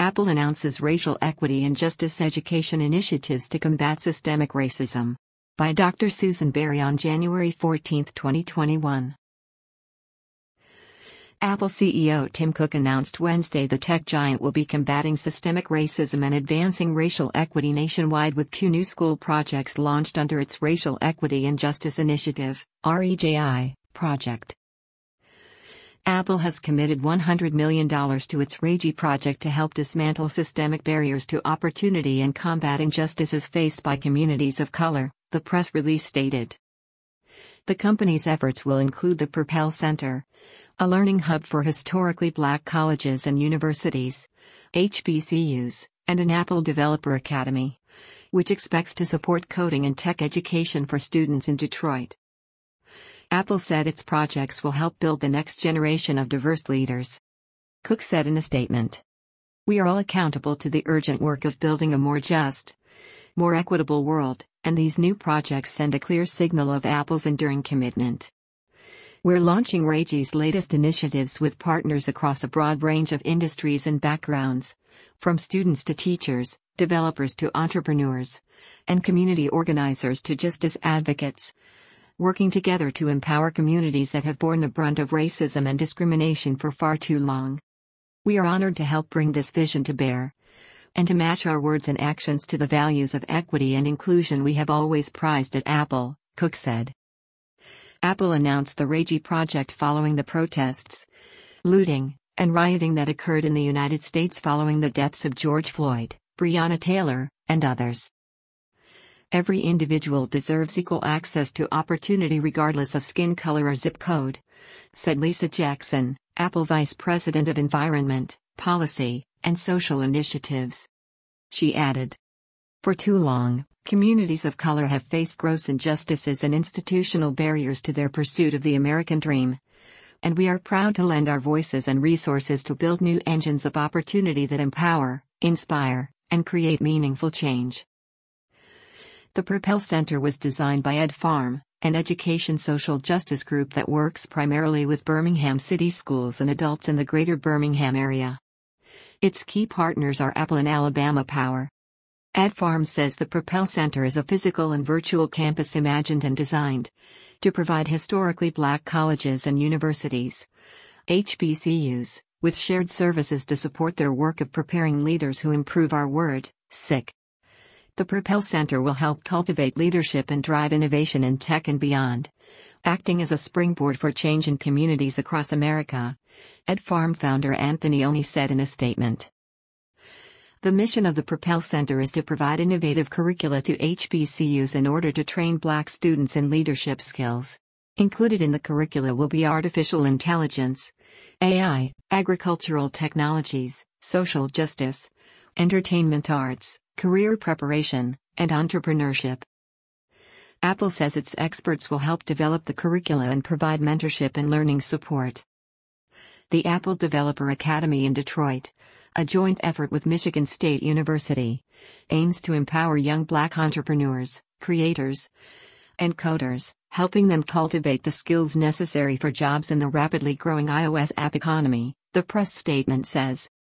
Apple announces racial equity and justice education initiatives to combat systemic racism. By Dr. Susan Berry on January 14, 2021. Apple CEO Tim Cook announced Wednesday the tech giant will be combating systemic racism and advancing racial equity nationwide with 2 new school projects launched under its Racial Equity and Justice Initiative, REJI, project. Apple has committed $100 million to its REJI project to help dismantle systemic barriers to opportunity and combat injustices faced by communities of color, the press release stated. The company's efforts will include the Propel Center, a learning hub for historically black colleges and universities, HBCUs, and an Apple Developer Academy, which expects to support coding and tech education for students in Detroit. Apple said its projects will help build the next generation of diverse leaders. Cook said in a statement, "We are all accountable to the urgent work of building a more just, more equitable world, and these new projects send a clear signal of Apple's enduring commitment. We're launching REJI's latest initiatives with partners across a broad range of industries and backgrounds, from students to teachers, developers to entrepreneurs, and community organizers to justice advocates, working together to empower communities that have borne the brunt of racism and discrimination for far too long. We are honored to help bring this vision to bear, and to match our words and actions to the values of equity and inclusion we have always prized at Apple," Cook said. Apple announced the REJI project following the protests, looting, and rioting that occurred in the United States following the deaths of George Floyd, Breonna Taylor, and others. "Every individual deserves equal access to opportunity regardless of skin color or zip code," said Lisa Jackson, Apple Vice President of Environment, Policy, and Social Initiatives. She added, "For too long, communities of color have faced gross injustices and institutional barriers to their pursuit of the American dream, and we are proud to lend our voices and resources to build new engines of opportunity that empower, inspire, and create meaningful change." The Propel Center was designed by Ed Farm, an education social justice group that works primarily with Birmingham City schools and adults in the greater Birmingham area. Its key partners are Apple and Alabama Power. Ed Farm says the Propel Center is a physical and virtual campus imagined and designed to provide historically black colleges and universities, HBCUs, with shared services to support their work of preparing leaders who improve our world, sick. The Propel Center will help cultivate leadership and drive innovation in tech and beyond, acting as a springboard for change in communities across America, Ed Farm founder Anthony Oni said in a statement. The mission of the Propel Center is to provide innovative curricula to HBCUs in order to train black students in leadership skills. Included in the curricula will be artificial intelligence, AI, agricultural technologies, social justice, entertainment arts, career preparation, and entrepreneurship. Apple says its experts will help develop the curricula and provide mentorship and learning support. The Apple Developer Academy in Detroit, a joint effort with Michigan State University, aims to empower young black entrepreneurs, creators, and coders, helping them cultivate the skills necessary for jobs in the rapidly growing iOS app economy, the press statement says.